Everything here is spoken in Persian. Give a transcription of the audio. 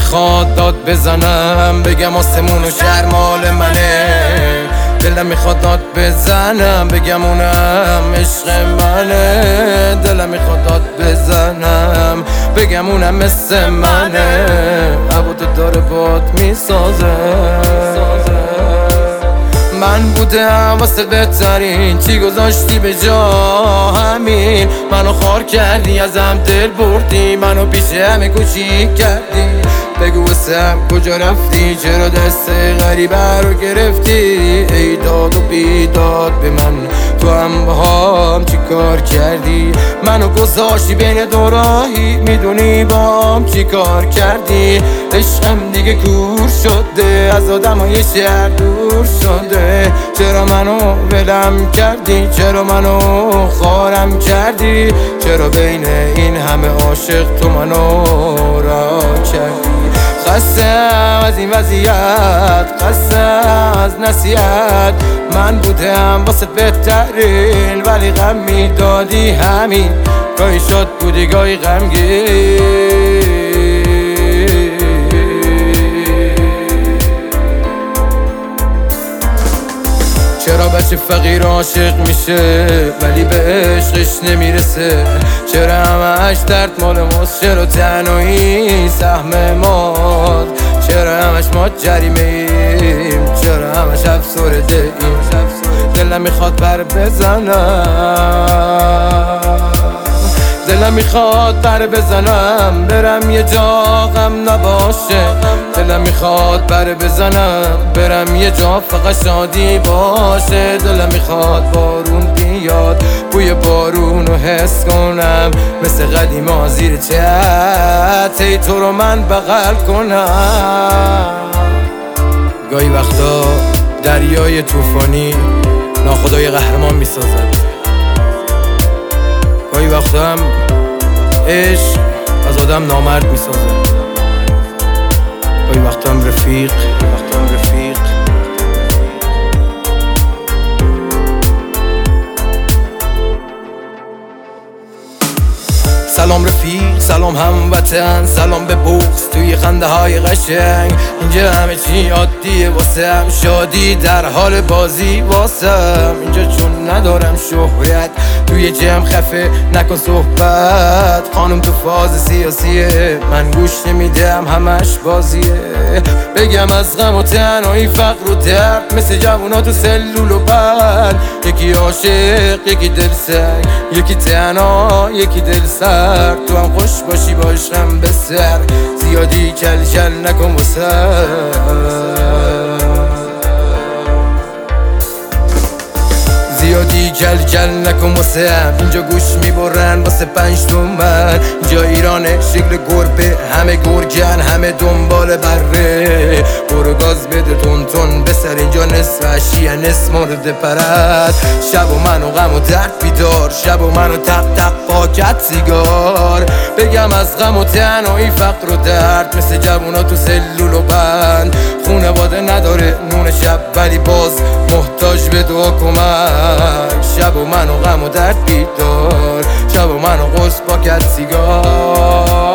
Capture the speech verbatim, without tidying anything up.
میخواد داد بزنم بگم آسمون و شهر مال منه، دلم میخواد داد بزنم بگم اونم عشق منه، دلم میخواد داد بزنم بگم اونم مثل منه، هوا تو داره باد میسازه. من بودم واسه بهترین، چی گذاشتی به جا همین؟ منو خار کردی ازم دل بردی، منو پیش همه کوچیک کردی. بگو واسم کجا رفتی، چرا دست غریبه رو گرفتی؟ ای داد و بیداد به من، تو هم با هم چی کار کردی؟ منو گذاشتی بین دو راهی، میدونی با هم چی کار کردی؟ عشقم دیگه کور شده، از آدمای شهر دور شده. چرا منو ولم کردی، چرا منو خارم کردی؟ چرا بین این همه عاشق تو منو را کردی؟ خستم از این وضعیت، خستم از نصیحت. من بودم واسه بهترین، ولی غم میدادی همین. گاهی شاد بودی گاهی غمگین. چرا بچه فقیر عاشق میشه ولی به عشقش نمیرسه؟ چرا همش درد مال ماست؟ چرا تنهایی سهم ماست؟ چرا همش ما جریمه ایم؟ چرا همش افسرده ایم؟ دلم میخواد بر بزنم، دلم میخواد بر بزنم برم یه جا غم نباشه. دلم میخواد بر بزنم برم یه جا فقط شادی باشه. دلم میخواد بارون بیاد بوی بارون رو حس کنم، مثل قدیما زیر چت ای تو رو من بغل کنم. گاهی وقتا دریای طوفانی ناخدای قهرمان میسازد، گاهی وقتا هم عشق از آدم نامرد میسازه، گاهی وقتا هم رفیق، گاهی وقتا هم رفیق. سلام رفیق، سلام هموطن، سلام به بغض توی خنده های قشنگ. اینجا همه چی عادیه واسم، شادی در حال بازی واسم. اینجا چون ندارم شهرت توی جمع خفه نکن صحبت. خانم تو فاز سیاسیه من گوش نمیدم همش بازیه. بگم از غم و تنهایی فقر و درد، مثل جوونا تو سلول و بند. یکی عاشق یکی دل سنگ، یکی تنها یکی دل سرد. تو هم خوش باشی با عشقم به سر، زیادی کل کل نکن واسه. زیادی کل کل نکن واسه هم. اینجا گوش میبرن واسه پنج تومن. اینجا ایرانه شکل گربه، همه گرگن همه دنبال بره. برو گاز بده تون تون بسر، اینجا نصف عشیه نصف مورد پرد. شب و من و غم و درد بیدار، شب و من و تق تق پاکت سیگار. بگم از غم و تنهایی فقر و درد، مثل جوونا تو سلول و بند. خونواده نداره نون شب ولی باز محتاج به دعا کمک. شب و من و غم و درد بیدار، شب و من و قرص پاکت سیگار.